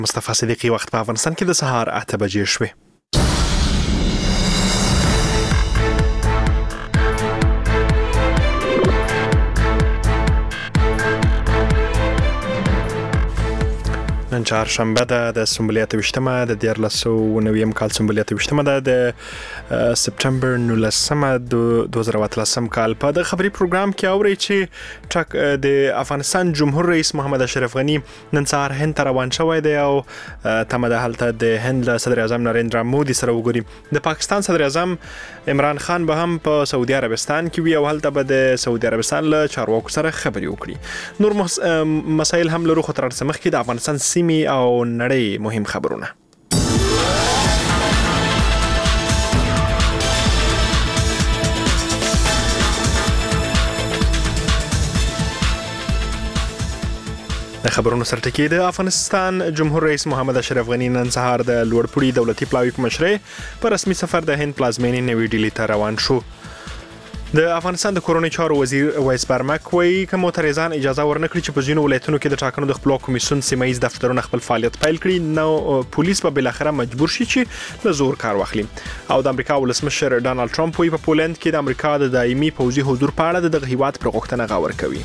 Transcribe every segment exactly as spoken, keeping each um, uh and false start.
مصطفی صدیقی وخت په افغانستان کې د سهار اته بجې شوې. نن چهارشنبه ده د سنبله اته ویشتمه د دیارلس سوه نویم کال سنبله اته ویشتمه ده د سپتمبر نولسمه دوه زره اتلسم کال. په د خبري پروګرام کې اوري چې د افغانستان جمهور رئیس محمد اشرف غنی نن سهار هند ته روان شوی دی او تمه ده هلته د هند صدر اعظم نریندرا مودي سره وګوري. د پاکستان صدر اعظم عمران خان به هم په سعودي عربستان کې وي او هلته به د سعودي عربستان له چارواکو سره خبري وکړي. نور مسایل هم لرو، خو تر څه مخکې د افغانستان سیمې او نړۍ مهم خبرونه. د خبرونو سرټکی د افغانستان جمهور رئیس محمد اشرف غنی نن سهار د لوړپوړي دولتي پلاوي په مشرۍ په رسمي سفر د هند پلازمینې نوې ډیلي ته روان شو. د افغانستان د کورونی چارو وزیر وایس برمک وایي که معترضان اجازه ورنکړي چې په ځینو ولایتونو کې د ټاکنو د خپلواک کمیسیون سیمه ییز دفترونه خپل فعالیت پیل کړي، نو پولیس به بالاخره مجبور شي چې له زور کار واخلي. او د امریکا ولسمشر ډانلډ ټرمپ وایي په پولند کې د امریکا د دایمي پوځي حضور په اړه دغه هیواد پر غوښتنه غور کوي.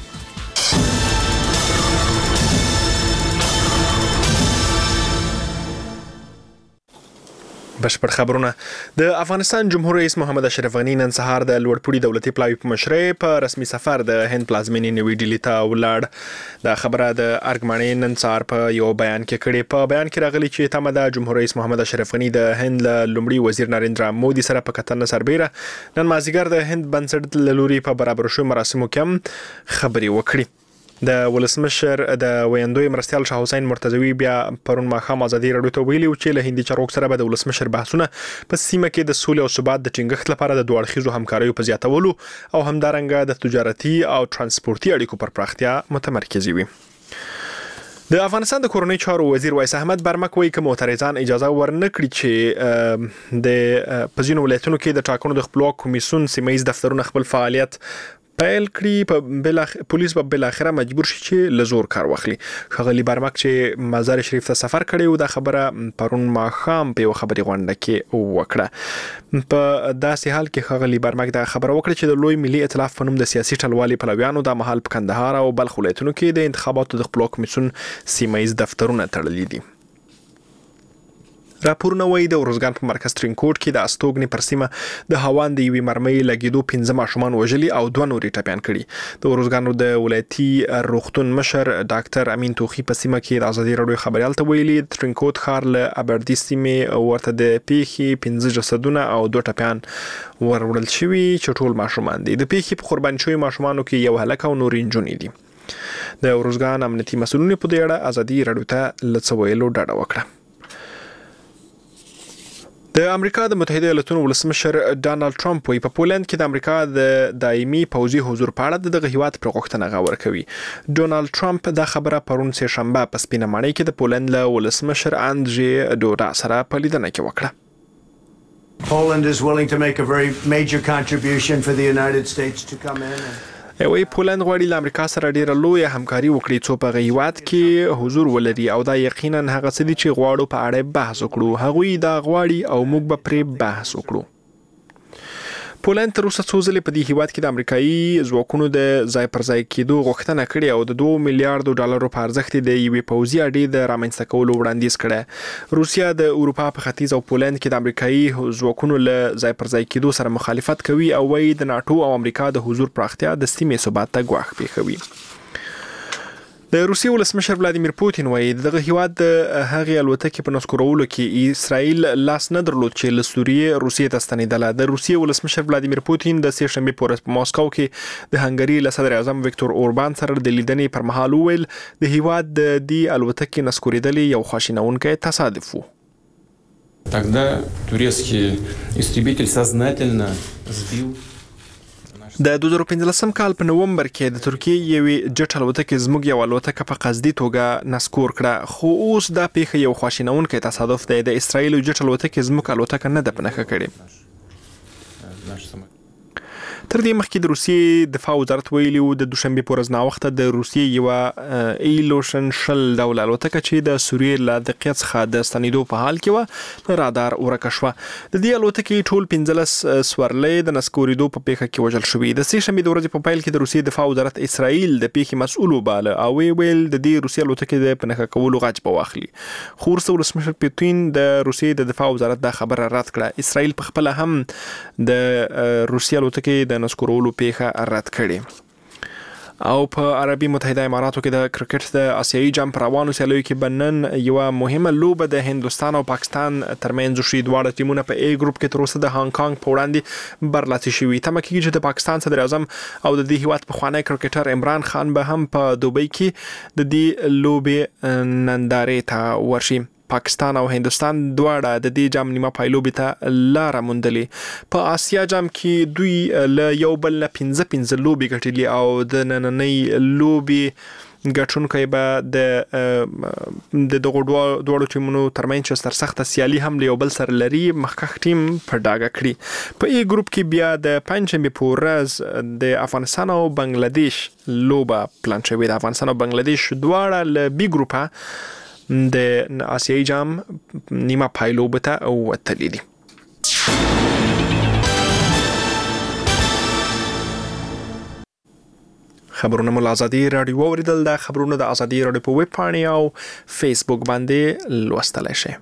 بشپړ خبرونه. د افغانستان جمهور رئیس محمد اشرف غنی نن سهار د لوړپوړي دولتي پلاوي په مشرۍ په رسمي سفر د هند پلازمینې نوې ډیلي ته ولاړ. دا خبره د ارګمنې نن سهار په یو بیان کې کړې. په بیان کې راغلي چې تمه ده جمهور رئیس محمد اشرف غنی د هند لومړي وزیر نریندرا مودي سره په کتنه سربېره نن مازدیګر د هند بنسټ له لوري په برابر شویو مراسمو کې هم خبرې وکړي. د ولسمشر د ویندوی مرستیال شاه حسین مرتضوی بیا پرون ماښام ازادي راډیو ته ویلي چې له هندي چارواکو سره به د ولسمشر بحثونه په سیمه کې د سولې او ثبات د ټینګښت لپاره د دوه اړخیزو همکاریو په زیاتولو او همدارنګه د تجارتي او ترانسپورتي اړیکو پر پراختیا متمرکز وي. د افغانستان د کورونی چارو وزیر وایس احمد برمک وایي که معترضان اجازه ورنکړي چې د پزینو ولایتونو کې د ټاکنو د خپلواک کمیسیون سیمه ییز دفترونه خپل فعالیت پیل کړي، په بلاخ پولیس به بالاخره مجبور شي چې له زور کار واخلي. ښاغلي برمک چې مزار شریف ته سفر کړی و، دا خبره پرون ماښام په یو خبري غونډه کې وکړه. په داسې حال کې ښاغلي برمک دا خبره وکړه چې د لوی ملي ائتلاف په نوم د سیاسي ټلوالي پلویانو د مهال په کندهار او بلخ ولایتونو کې د انتخاباتو د خپلواک کمیسیون سیمه ییز دفترونه تړلي دي. راپورونه وایي د ورزګان په مرکز ترینکوټ کې د استوګنې پر سیمه د هاوان د یوې مرمۍ لګېدو پنځه ماشومان وژلي او دوه نورې ټپیان کړي. د ورزګانو د ولایتي روغتون مشر ډاکټر امین توخي په سیمه کې د ازادي راډیو خبريال ته ویلي ترینکوټ ښار له ابردي سیمې ورته د پیښې پنځه جسدونه او دوه ټپیان وروړل شوي چې ټول ماشومان دي. د پیښې په قرباني شوي ماشومانو کې یو هلک او نورې نجونې دي. د ورزګان امنیتي مسؤلینو په دې اړه ازادي راډیو ته له څه ویلو ډاډه وکړه. د امریکا د متحده ایالاتونو ولسمشر ډانلډ ټرمپ وایي په پولند کې د امریکا د دایمي پوځي حضور په اړه دغه هیواد پر غوښتنه غور کوي. ډونالد ټرمپ دا خبره پرون سه شنبه په سپینه ماڼۍ کې د پولند له ولسمشر اندرې ډوډا سره په لیدنه کې وکړه. Poland is willing to make a very major contribution for the United States to come in and وی پولند غواړي له امریکا سره ډیره لویه همکاري وکړي څو په هیواد کې حضور ولري او دا یقینا هغه څه دي چې غواړو په اړه بحث وکړو. هغوی دا غواړي او موږ به پرې بحث وکړو. پولند تر اوسه څو ځلې په دې هیواد کې د امریکایي ځواکونو د ځای پر ځای کېدو غوښتنه کړې او د دوه میلیارډو ډالرو په ارزښت د یوې پوځي اډې د رامنځته کولو وړاندیز کړی. روسیا د اروپا په ختیځ او پولند کې د امریکایي ځواکونو له ځای پر ځای کېدو سره مخالفت کوي او وايي د ناتو او امریکا د حضور پراختیا د سیمې ثبات ته ګواښ پېښوي. د روسیې ولسمشر ولادیمیر پوتین وایي دغه هیواد د هغې الوتکې په نسکورولو کې اسرائیل لاس نه درلود چې له سوریې روسیې ته ستنېدله. د روسیې ولسمشر ولادیمیر پوتین د سه شنبې په ورځ په ماسکو کې د هنګري له صدر اعظم ویکتور اوربان سره د لیدنې پر مهال وویل د هیواد د دې الوتکې نسکورېدل یو خواشینونکی تصادف و. Тогда турецкий истребитель сознательно сбил. د دوه زره پنځلسم کال په نومبر کې د ترکیې یوې جټ الوتکې زموږ یو الوتکه په قصدي توګه نسکور کړه، خو اوس دا پیښه یو خواشینونکی تصادف دی. د اسرائیل جټ الوتکې زموږ الوتکه نه ده په نښه کړې. تر دې مخکې د روسیې دفاع وزارت ویلي و د دوشنبه په ورځ ناوخته د روسیې یو ایلوشن شل ډول الوتکه چې د سوریې له دقیق څخه د ستنېدو په حال کې و له رادار ورکه شوه. د دې الوتکې ټول پنځلس سورلۍ د نسکورېدو په پیښه کې وژل شوي. د سې شنبې د ورځې په پیل کې د روسیې دفاع وزارت اسرائیل د پیښې مسؤل وباله او ویل د دې روسیې الوتکې د پنهکه کولو غچ به واخلي. خو وروسته ولسمشر پوتین د روسیې د دفاع وزارت دا خبره رد کړه. اسرائیل په خپله هم د روسیې الوتکې د نسکورولو پیښه رد کړې. او په عربي متحده اماراتو کې د کرکټ د آسیایي جام په روانو سیالیو کې به نن یوه مهمه لوبه د هندوستان او پاکستان ترمنځ وشي. دواړه ټیمونه په ای ګروپ کې تر اوسه د هانګ کانګ په وړاندې برلاسي شوي. تمه کېږي چې د پاکستان صدر اعظم او د دې هیواد پخوانی کرکټر عمران خان به هم په دوبۍ کې د دې لوبې نندارې ته ورشي. پاکستان او هندوستان دواړه د دې جام نیمه پایلوبې ته لاره موندلې. په آسیا جام کې دوی له یو بل نه پنځه پنځه لوبې ګټلې او د نننۍ لوبې ګټونکی به د دغو دواړو ټیمونو ترمنځ چې سرسخته سیالي هم له یو بل سره لري مخکښ ټیم په ډاګه کړي. په ای ګروپ کې بیا د پنجشنبې په ورځ د افغانستان او بنگلادیش لوبه پلان شوې ده. افغانستان او بنگلادیش دواړه له بي ګروپه د آسیایي جام نیمه پایلوبه ته وتلي دي. خبرونه مو له ازادي راډیو واوریدل. دا خبرونه د ازادي راډیو په ویب پاڼې او فیسبوک باندې لوستلی شئ.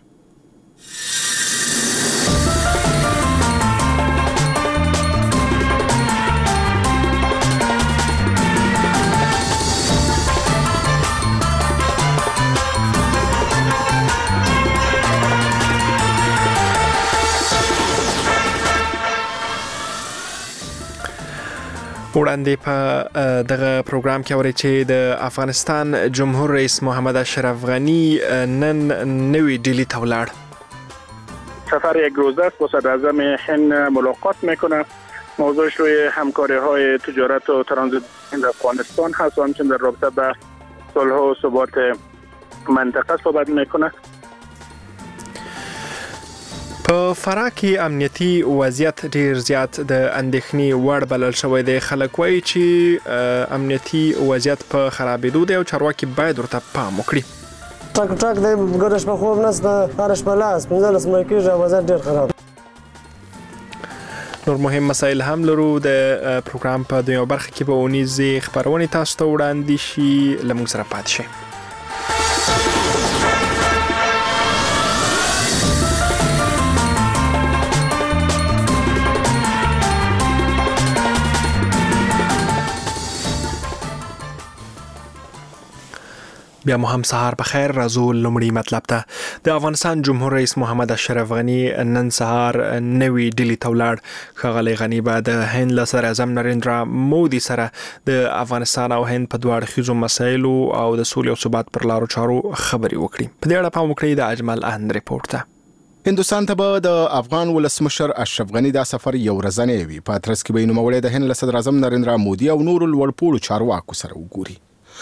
وړاندې په دغه پروګرام کې اورئ چې د افغانستان جمهور رئیس محمد اشرف غنی نن نوی ډیلی ته ولاړ. سفر یک روزه است با صدر اعظم هند ملاقات میکنه. موضوعش روی همکاری های تجارت و ترانزیت هند افغانستان هست و همچنین در رابطه به صلح و ثبات منطقه صحبت میکنه. په فراه کې امنیتي وضعیت ډیر زیات د اندېښنې وړ بلل شوی دی. خلک وایي چې امنیتي وضعیت په خرابېدو دی او چارواکي باید ورته پام وکړي. ټک ټک دی ګوره شپه خوب نشته، هره شپه لاس پنځلس مړه کېږي او وضعیت ډېر خراب. نور مهم مسایل هم لرو. د پروګرام په دویمه برخه کې به اونیزې خپرونې تاسو ته وړاندې شي. له موږ سره پاتې شئ. بیا مو هم سهار په خیر. راځو لومړی مطلب ته. د افغانستان جمهور رئیس محمد اشرف غنی نن سهار نوی ډیلی ته ولاړ. ښاغلی غنی به د هند له صدر اعظم نریندرا مودي سره د افغانستان او هند په دوه اړخیزو مسایلو او د سولې او ثبات پر لارو چارو خبرې وکړي. په دې اړه پام وکړئ د اجمل اهن ریپورت ته. هندوستان ته به د افغان ولسمشر اشرف غنی دا سفر یو ورځنی وي. په اترس کې به یې نوموړی د هند له صدر اعظم نریندرا مودي او نورو لوړپوړو چارواکو سره وګوري.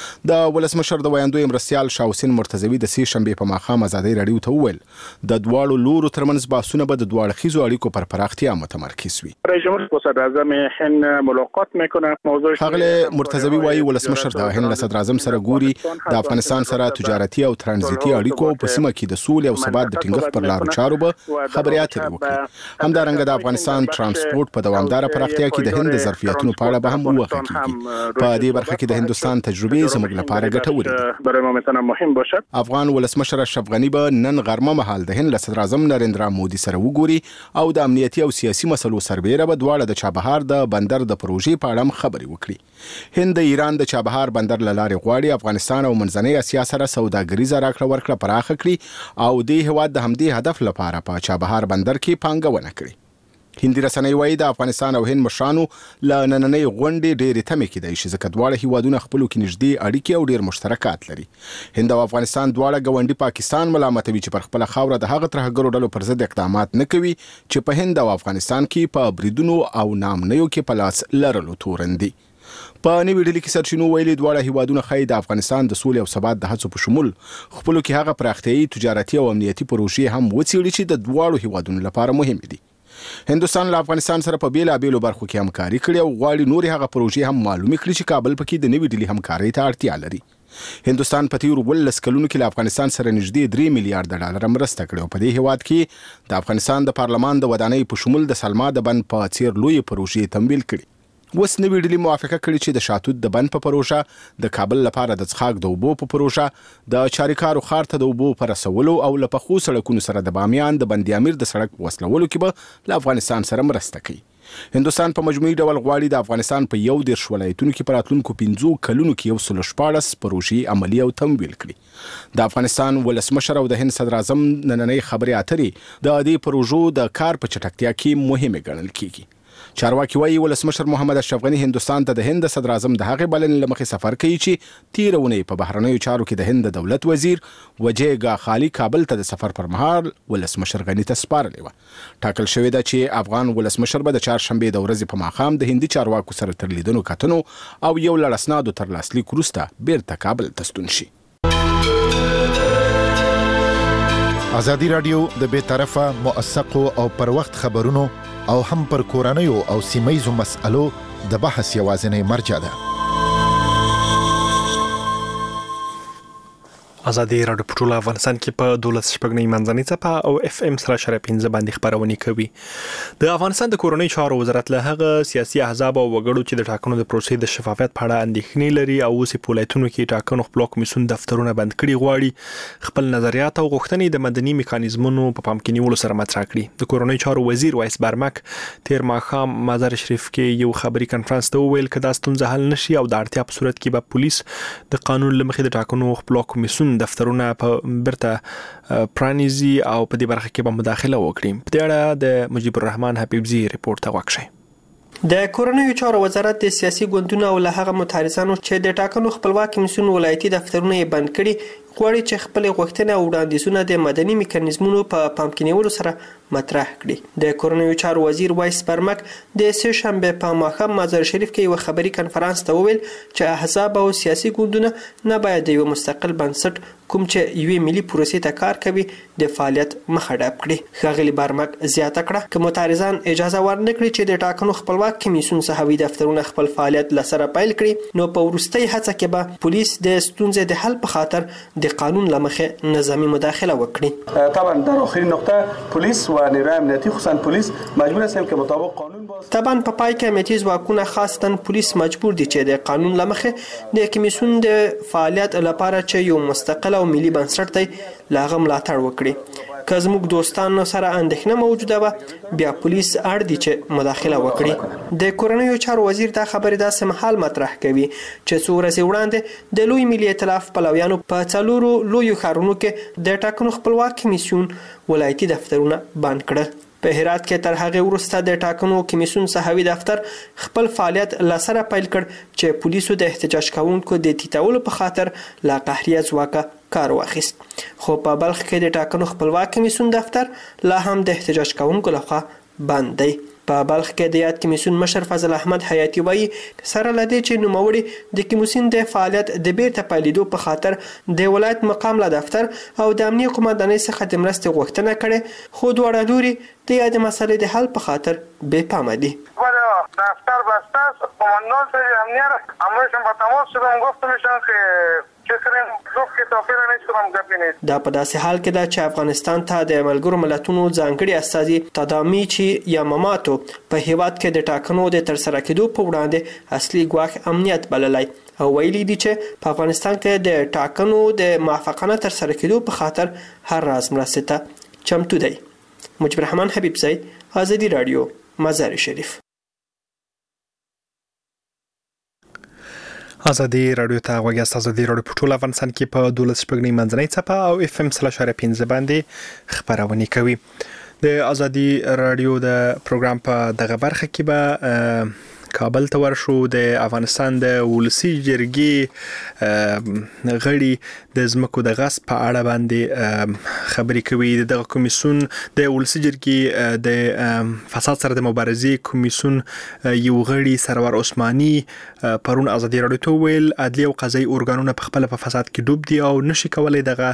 د ولسمشر د ویاندوی مرستیال شاه حسین مرتضوي د سې شنبې په ماښام ازادي راډیو ته وویل د دواړو لورو ترمنځ بحثونه به د دوه اړخیزو اړیکو پر پراختیا متمرکز وي. رئیس جمهور با صدر اعظم هند ملاقات میکنه. موضوع ښاغلی مرتضوي وایي ولسمشر د هند له صدر اعظم سره ګوري. د افغانستان سره تجارتي او ترانزیتي اړیکو په سیمه کې د سولې او ثبات د ټینګښت پر لارو چارو به خبرې اترې وکړي. همدارنګه د افغانستان ترانسپورت په دوامداره پراختیا کې د هند د ظرفیتونو په اړه به هم وویل کېږي. په دې برخه کې د هندوستان تجربې زموږ لپاره برای ما میتونه مهم باشد. افغان ولسمشر اشرف غنی به نن غرمه مهال د هند له صدر اعظم نریندرا مودي سره وګوري او د امنیتي او سیاسي مسلو سربېره به دواړه د چابهار د بندر د پروژې په اړه خبرې وکړي. هند د ایران د چابهار بندر له لارې غواړي افغانستان او منځنۍ اسیا سره سوداګریزه راکړه ورکړه پراخه کړي او د هیواد د همدې هدف لپاره په چابهار بندر کې پانګونه کړي. هندي رسنۍ وایي د افغانستان او هند مشرانو له نننۍ غونډې ډېرې تمې کېدای شي ځکه دواړه هیوادونه خپلو کې نږدې اړیکې او ډېر مشترکات لري. هند او افغانستان دواړه ګاونډي پاکستان ملامتوي چې پر خپله خاوره د هغه ترهګرو ډلو پر ضد اقدامات نه کوي چې په هند او افغانستان کې په بریدونو او نامنیو کې په لاس لرلو تورن دي. په نوې ډلې کې سرچینو ویلي دواړه هیوادونه ښایي د افغانستان د سولې او ثبات د هڅو په شمول خپلو کې هغه پراختیایي تجارتي او امنیتي پروژې هم وڅېړي چې د دواړو هیوادونو لپاره مهمې دي. هندوستان له افغانستان سره په بیلابېلو برخو کې همکاري کړې او غواړي نورې هغه پروژې هم معلومې کړي چې کابل پکې د نوې ډیلي همکارۍ ته اړتیا لري. هندوستان په تیرو ولس کلونو کې له افغانستان سره نږدې درې میلیارډ ډالر مرسته کړې او په دې هیواد کې د افغانستان د پارلمان د ودانۍ په شمول د سلما د بند په څیر لوی پروژې تمویل کړي. اوس نوې ډیلي موافقه کړې چې د شاتوت د بند په پروژه، د کابل لپاره د څښاک د اوبو په پروژه، د چاریکارو ښار ته د اوبو په رسولو او له پخو سړکونو سره د بامیان د بند امیر د سړک په وصلولو کې به له افغانستان سره مرسته کوي. هندوستان په مجموعي ډول غواړي د افغانستان په یو دېرش ولایتونو کې په راتلونکو پنځو کلونو کې یو سل شپاړس پروژې عملي او تمویل کړي. د افغانستان ولسمشر او د هند صدر اعظم نننۍ خبرې اترې د دې پروژو د کار په چټکتیا کې مهمه ګڼل کیږي. چارواکي وايي ولسمشر محمد اشرف غني هندوستان ته د هند صدر اعظم د هغې بلنې له مخې سفر کوي چې تیره اونۍ په بهرنیو چارو کې د هند د دولت وزیر وجیګا خالي کابل ته د سفر پر مهال ولسمشر غني ته سپارلې وه. ټاکل شوې ده چې افغان ولسمشر به د چهارشنبې د ورځې په ماښام د هندي چارواکو سره تر لیدنو کتنو او یو لړ اسنادو تر لاسلیک وروسته بیرته کابل ته ستون شي. ازادي راډیو د بې طرفه موثقو او پر وخت خبرونو او هم پر کورنیو او سیمه‌ییزو مسألو د بحث یوازینی مرجع ده. ازادي راډیو په ټول افغانستان کې په دولس شپږنۍ منځنۍ څپه او اف ام سره شره پنځه باندې خبرونه کوي. د افغانستان د کورنۍ چارو وزارت له هغه سیاسي احزاب او وګړو چې د ټاکنو د پروسې د شفافیت په اړه اندېښنې لري او اوس په ولایتونو کې ټاکنو خپل کمیسیون دفترونه بند کړي غواړي خپل نظریات او غوښتنې د مدني میکانیزمونو په پام کې نیولو سره مطرح کړي. د کورنۍ چارو وزیر وایس برمک تیر ماښام مزار شریف کې یو خبري کانفرنس ته ویل کدا ستونزه حل نشي او د اړتیا په صورت کې به پولیس د قانون لمخې د ټاکنو خپل کمیسیون دفترونه په برته پرانیزي او په دې برخه کې به مداخله وکړي. په دې اړه د مجيب الرحمن حبيبزي ریپورت ته وکړي. د کورنیو چارو وزارت د سیاسي ګوندونو او له هغه متحرزانو چې د ټاکنو خپلواک کمیسیون ولایتي دفترونه یې بند کړي غواړي چې خپل غوښتنې او وړاندیزونه د مدني میکانیزمونو په پام کې نیولو سره مطرح کړي. د کورنیو چارو وزیر وایس برمک د سه شنبه په ماښام مزار شریف کې یو خبري کانفرنس ته وویل چې احزاب او سیاسي ګوندونه نه باید د یو مستقل بنسټ کوم چې یوې ملي پروسې ته کار کوي د فعالیت مخه ډپ کړي. ښاغلي برمک زیاته کړه چې متحرزان اجازه ورنکړي چې د ټاکنو خپلواک کمیسیون صحوي دفترونه خپل فعالیت لسره پیل کړي نو په وروستۍ هڅه کې به پولیس د ستونزې د حل په خاطر د قانون لمخه نظامی مداخله وکړي. طبعا در آخرین نقطه پلیس و نیروی امنیتی خصوصا پلیس مجبور هستند که مطابق قانون باز طبعا په پای کې امنیتي ځواکونه خاصتاً پولیس مجبور دي چې د قانون لمخه د کمیسیون د فعالیت لپاره چې یو مستقل او ملي بنسټ دی لاغه ملاتړ وکړي. که زموږ دوستانو سره اندېښنه موجوده وه بیا پولیس اړ دي چې مداخله وکړي. د کورنیو چارو وزیر دا خبرې داسې مهال مطرح کوي چې څو ورځې وړاندې د لوی ملي ائتلاف پلویانو په څلورو لویو ښارونو کې د ټاکنو خپلواک کمیسیون ولایتي دفترونه بند کړل. په هرات کې تر هغه وروسته د ټاکنو کمیسیون صحوي دفتر خپل فعالیت لسره پیل کړ چې پولیسو د احتجاج کوونکو د تیتاولو په خاطر لا قهریه ځواکه کار واخیست. خو په بلخ کې د ټاکنو خپلواک کمیسیون دفتر لا هم د احتجاج کوونکو لخوا بند دی. په بلخ کې د یاد کمیسیون مشر فضل احمد حیاتی وایي سره لدی چې نوموړي د کمیسیون د فعالیت د بیرته پیلېدو په خاطر د ولایت مقام له دفتر او د امنیه قومندانۍ څخه د مرستې غوښتنه کړې خو دواړه لوري د یاد مسلې د حل په خاطر بې پامه دي. دفتر بسته قومندان سره امنیت امروز با تماس شدم گفتمشان که دا په داسې حال کې ده چې افغانستان ته د ملګرو ملتونو ځانګړي استازي تدامیچی یاماماتو په هیواد کې د ټاکنو د ترسره کېدو په وړاندې اصلي ګواښ امنیت بللی او ویلي دي چې په افغانستان کې د ټاکنو د موافقانه ترسره کېدو په خاطر هر راز مرستې ته چمتو دی. مجيب الرحمن حبيبزي، ازادي رادیو، مزار شریف. ازادي راډیو ته غوږی ازادي راډیو په ټول افغانستان کې په دولس شپږنۍ منځنۍ څپه او اف ام سلاش پنځه باندې خبرونه کوي. د ازادي راډیو د پروګرام په دغه برخه کې به کابل ته ورشو. د افغانستان د ولسی جرګې غړي د زمکو د غصب په اړه باندې خبرې کوي. د کمیسیون د ولسی جرګې د فساد سره د مبارزې کمیسیون یو غړي سرور عثماني پرون ازادي راډیو ته ویل عدلي او قضایي ارګانونه په خپل په فساد کې ډوب دي او نشي کولای دغه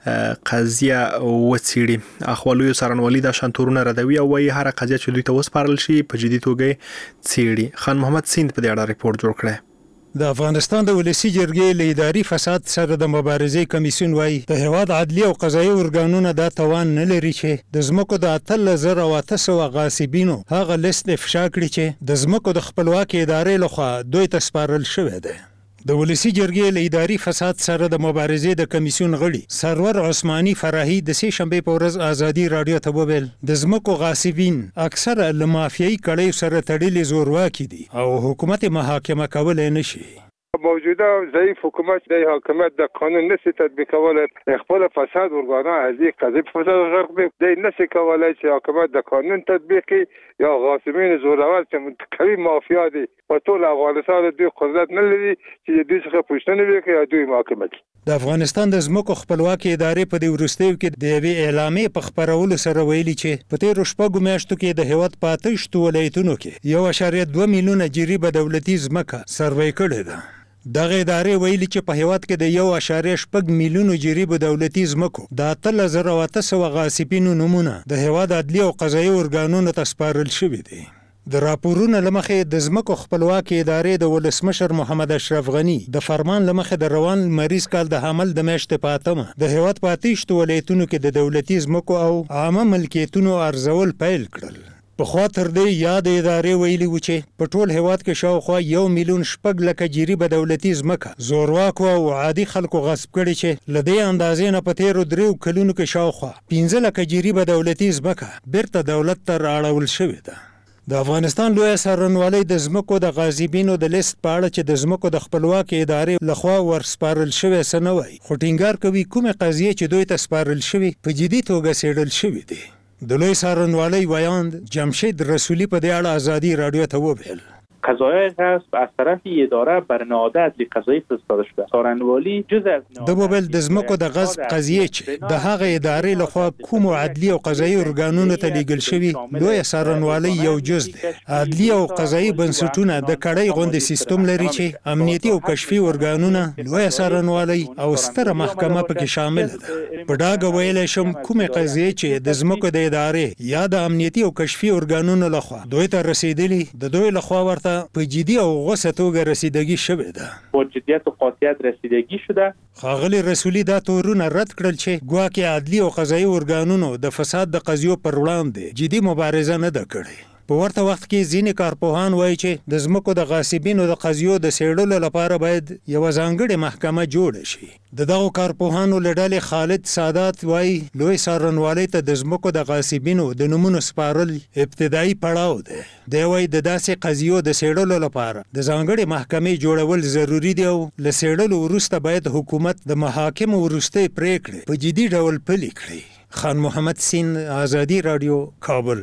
قضیه وڅیړي. اخوالوی سرنوالي د شانتورونه ردوي او وايي هر قضیه چې دوی ته وسپارل شي په جدي توګه څیړي. خان محمد سیند په دې اړه ریپورت جوړ کړی. د افغانستان د ولسی جرګې له اداري فساد سره د مبارزې کمیسیون وايي د هیواد عدلي او قضایي ارګانونه دا توان نه لري چې د ځمکو د اتل زر او اته سوه غاصبینو هغه لیست افشا کړي چې د ځمکو د خپلواکۍ ادارې لخوا دوی ته سپارل شوی دی. د ولسی جرګې له اداري فساد سره د مبارزې د کمیسیون غړي سرور عثماني فراهي د سې شنبې په ورځ ازادي راډیو ته وویل د ځمکو غاصبین اکثره له مافیایي کړیو سره تړلي زورواکي دي او حکومت محاکمه کولای نشي. موجوده ضعیف حکومت د حکومت د قانون نشي تطبیقولای خپل فساد ورګانا از یک قضیه فساد غرق دی د نشي کولای چې حکومت د قانون تطبیقي یا غاصبین زورور چې منتخبي مافیا دي په ټول افغانستان دوی قدرت نه لري چې دوی څخه پوښتنه وکړي یا دوی محاکمه کړي. د افغانستان د ځمکو خپلواکۍ ادارې په دې وروستیو کې د یوې اعلامیې په خپرولو سره ویلي چې په تېرو شپږو میاشتو کې د هیواد په اته شتو ولایتونو کې یو اعشاریه دوه میلیونه جریبه دولتي ځمکه سروې کړې ده. دغه ادارې ویلي چې په هیواد کې د یو اعشاریه شپږ میلیونو جریبو دولتي ځمکو د اتلس زره او اته سوه غاصبینو نومونه د هیواد عدلي او قضایي ارګانونو ته سپارل شوي دي. د راپورونو له مخې د ځمکو خپلواکۍ ادارې د ولسمشر محمد اشرف غني د فرمان له مخې د روان لمریز کال د حمل د میاشتې په اتمه د هیواد په اته شتو ولایتونو کې د دولتي ځمکو او عامه ملکیتونو ارزول پیل کړل. پخوا تر دې یاد ادارې ویلي و چې په ټول هیواد کې شاوخوا یو میلیون شپږ لکه جریبه دولتي ځمکه زورواکو او عادي خلکو غصب کړي چې له دې اندازې نه په تېرو دریو کلونو کې شاوخوا پنځه لکه جریبه دولتي ځمکه بیرته دولت ته رااړول شوې ده. د افغانستان لویه څارنوالۍ د ځمکو د غاصبینو د لیست په اړه چې د ځمکو د خپلواکۍ ادارې لخوا ورسپارل شوی څه نه وایي خو ټینګار کوي کومې قضیې چې دوی ته سپارل شوي په جدي توګه څېړل شوي دي. د لوی څارنوالۍ ویاند جمشید رسولی په دې اړه ازادي راډیو ته وویل قضایای هست از طرف اداره بر نهاد عدلی قضایی فرستاده شده. څارنوالي جز از د موبایل د ځمکو د غصب قضیې چې د هغه ادارې لخوا کومو عدلي او قضایي ارګانونو ته لیږل شوي لویه څارنوالۍ یو جز دی. عدلي او قضایي بنسټونه د کړۍ غوندې سیستم لري چې امنیتي او کشفي ارګانونه لویه څارنوالۍ او ستره محکمه پکې شامل ده. په ډاګه ویلی شم کومې قضیې چې د ځمکو د ادارې یا د امنیتي او کشفي ارګانونو لخوا دوی ته رسیدلي د دوی لخوا ورته په جدي او غوسه توګه رسیدګي شوې ده. با جدیت و قاطعیت رسیدگی شده. ښاغلي رسولي دا تورونه رد کړل چې ګواکې عدلي او قضایي ارګانونو د فساد د قضیو پر وړاندې جدي مبارزه نه ده کړې. په ورته وخت کې ځینې کارپوهان وایي چې د ځمکو د غاصبینو د قضیو د څېړلو لپاره باید یوه ځانګړې محکمه جوړه شي. د دغو کارپوهانو له ډلې خالد سادات وایي لوی څارنوالۍ ته د ځمکو د غاصبینو د نومونو سپارل ابتدایي پړاو دی. دی وایي د داسې قضیو د څېړلو لپاره د ځانګړې محکمې جوړول ضروري دي او له څېړلو وروسته باید حکومت د محاکمو وروستۍ پریکړې په جدي ډول پلي کړي. خان محمد سین، ازادي راډیو، کابل.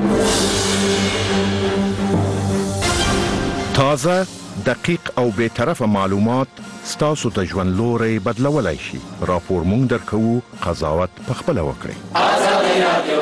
تازه، دقیق او بے طرفه معلومات ستاسو ته ژوند لوري بدلولای شي. راپور مونږ درکوو، قضاوت پخپله وکړئ. ازادي راډیو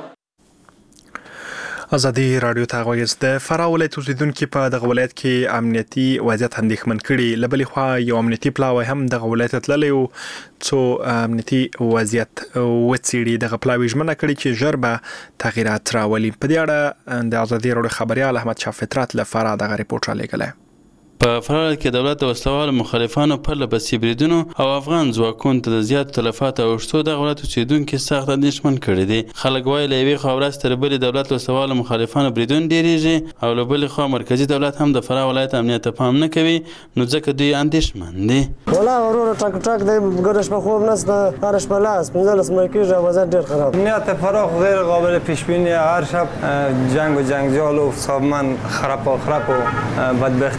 ازادي راډیو ته غوږ د فراه ولایت اوسیدونکو په دغه ولایت کې امنیتي وضعیت اندېښمن کړي. له بلې خوا یو امنیتي پلاوی هم دغه ولایت ته تللی و څو امنیتي وضعیت وڅېړي. دغه پلاوی ژمنه کړې چې ژر به تغییرات راولي. په دې اړه د ازادي راډیو خبریال احمد شاه فطرت له فراه دغه ریپورټ رالیږلی. په فراه کې دولت د وسلوالو مخالفانو پرله پسې بریدونو او افغان ځواکونو ته د زیاتو تلفاتو اوښتو دغه ولایت اوسېدونکي سخت اندېښمن کړي دي. خلک وایي له یوې خوا ورځ تر بلې دولت له وسلوالو مخالفانو بریدونه ډېرېږي او له بلې خوا مرکزي دولت هم د فراه ولایت امنیت ته پام نه کوي، نو ځکه دوی اندېښمن دي. والله وروره ټک ټک دی، ګډه شپه خوب نشته، هره شپه لاس پنځلس مړه کېږي او وضعیت ډېر خراب. امنیت فراه غیر قابل پیش بینی، هر شب جنگ و جنگجال و سازمان خراب و خراب و بدبختی ته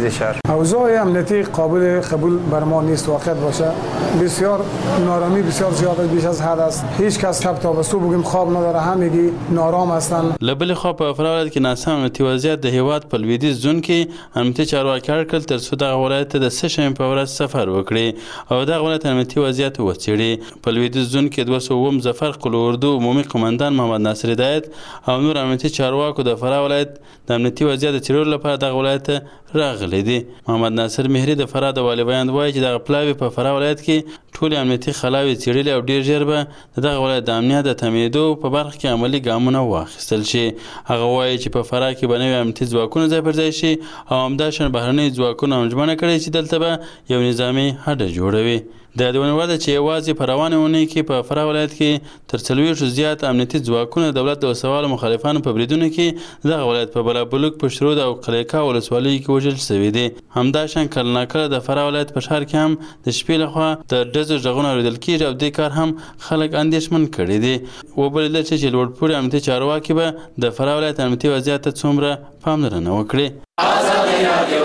مرکز شهر. اوضاع امنیتی قابل قبول بر ما نیست واقعیت باشه. بسیار نارامی بسیار زیاد بیش از حد است. هیچ کس شب تا صبح بگیم خواب نداره، همگی نارام هستند. لبل خو په فرولایت کې ناسم امنیتي وضعیت د هیواد په لویدیځ زون کې امنیتي چارواکي اړکل تر څو دغه ولایت د سه شنبې په ورځ سفر وکړي او دغه ولایت امنیتي وضعیت وڅېړي. په لویدیځ زون کې دوه سوه اووم ظفر قلعه اردو عمومي قماندان محمد ناصر هدایت او نور امنیتي چارواکو د فراه ولایت د امنیتي وضعیت د څېړلو لپاره دغه ولایت راغلي دي. محمد ناصر مهري د فراه د والي بیان وایي چې دغه پلاوي په فراه ولایت کې ټول امنیتي خلاوي څېړلي او ډیر ژر به د دغه ولایت د امنیت د تامینېدو په برخه کې عملي ګامونه واخیستل شي. هغه وایي چې په فراه کې به نوي امنیتي ځواکونه ځای پر ځای شي او همداشان بهرني ځواکونه هم ژمنه کړې چې دلته به یو نظامي هډه جوړوي. د دې ونوړه چې یوازې په روانه اونۍ کې په فراه ولایت کې تر څلوېښتو زیات امنیتي ځواکونه د دولت د وسوالو مخالفانو په بریدونو کې دغه ولایت په بلابلوک په شرود او قلیقا ولسوالیو کې وژل شوي دي. همداشان کله ناکله د فراه ولایت په ښار کې هم د شپې لخوا د ډزو غږونه اورېدل کېږي او دې کار هم خلک اندېښمن کړي دي. وبلل چې لوړپوړي امنیتي چارواکي به د فراه ولایت امنیتي وضعیت ته څومره پاملرنه وکړي. ازادي رادیو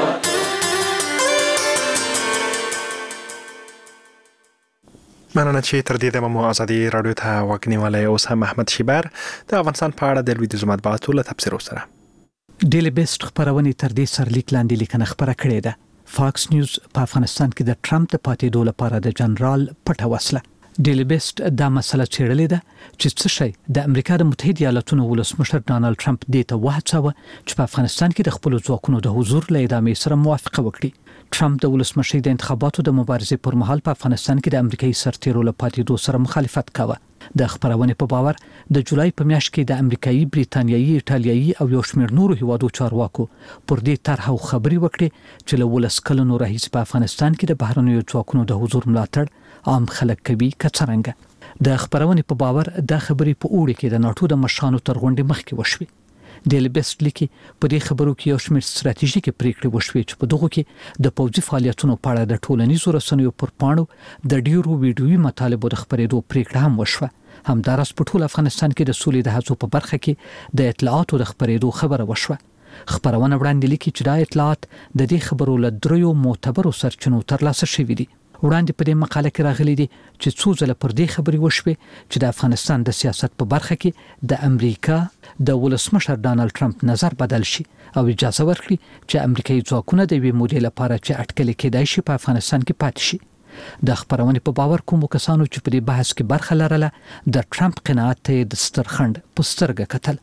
مننه چې تر دې دمه مو ازادي رادیو ته غوږ نیولی. اوس هم احمد شیبر د افغانستان په اړه د لویدیځو مطبوعاتو له تبصرو سره. ډیلی بیسټ خپرونې تر دې سرلیک لاندې لیکنه خپره کړې ده. فاکس نیوز په افغانستان کې د ټرمپ د پاتېدو لپاره د جنرال پټه وسله. ډیلی بیسټ دا مسله څېړلې ده چې څه شی د امریکا د متحده ایالاتونو ولسمشر ډانلډ ټرمپ دې ته وهڅاوه چې په افغانستان کې د خپلو ځواکونو د حضور له ادامې سره موافقه وکړي. ټرمپ د ولسمشۍ د انتخاباتو د مبارزې پر مهال په افغانستان کې د امریکایي سرتیرو له پاتېدو سره مخالفت کاوه. د خبرونې په باور د جولای په میاشت کې د امریکایي، بریتانیایي، ایټالیایي او یو شمېر نورو هیوادو چارواکو پر دې طرح او خبرې وکړې چې له ولس کلونو راهیسې په افغانستان کې د بهرنیو ځواکونو د حضور ملاتړ عام خلک کوي که څرنګه. د خبرونې په باور دا خبرې په اوړي کې د ناټو د مشرانو تر غونډې مخکې وشوې. ډیلی بیسټ لیکي په دې خبرو کې یو شمېر ستراتیژیکې پریکړې وشوې چې په دغو کې د پوځي فعالیتونو په اړه د ټولنیزو رسنیو پر پاڼو د ډیرو ویډیویي مطالبو د خپرېدو پریکړه هم وشوه. همداراز په ټول افغانستان کې د سولې د هڅو په برخه کې د اطلاعاتو د خپرېدو خبره وشوه. خبرونه وړاندې لیکي چې دا اطلاعات د دې خبرو له دریو معتبرو سرچینو ترلاسه شوي دي. وړاندې په دې مقاله کې راغلي دي چې څو ځله پر دې خبرې وشوې چې د افغانستان د سیاست په برخه کې د امریکا د ولسمشر ډانلډ ټرمپ نظر بدل شي او اجازه ورکړي چې امریکایي ځواکونه د یوې مودې لپاره چې اټکلې کېدای شي په افغانستان کې پاتې شي. د خبرونې په باور کومو کسانو چې په دې بحث کې برخه لرله د ټرمپ قناعت ته د سترخند په سترګه کتل.